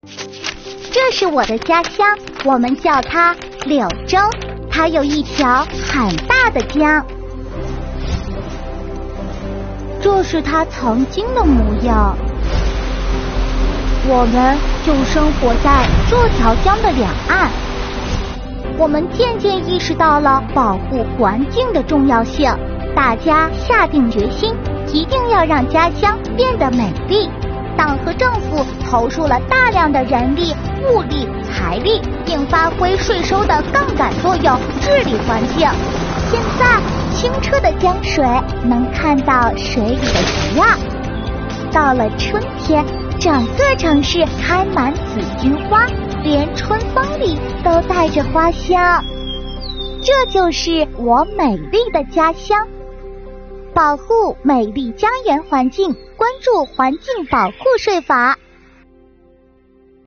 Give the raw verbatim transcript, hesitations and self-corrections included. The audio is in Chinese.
这是我的家乡，我们叫它柳州，它有一条很大的江。这是它曾经的模样。我们就生活在这条江的两岸。我们渐渐意识到了保护环境的重要性，大家下定决心，一定要让家乡变得美丽。党和政府投入了大量的人力、物力、财力，并发挥税收的杠杆作用，治理环境。现在清澈的江水能看到水里的鱼儿。到了春天，整个城市开满紫荆花，连春风里都带着花香。这就是我美丽的家乡。保护美丽江源环境，关注环境保护税法。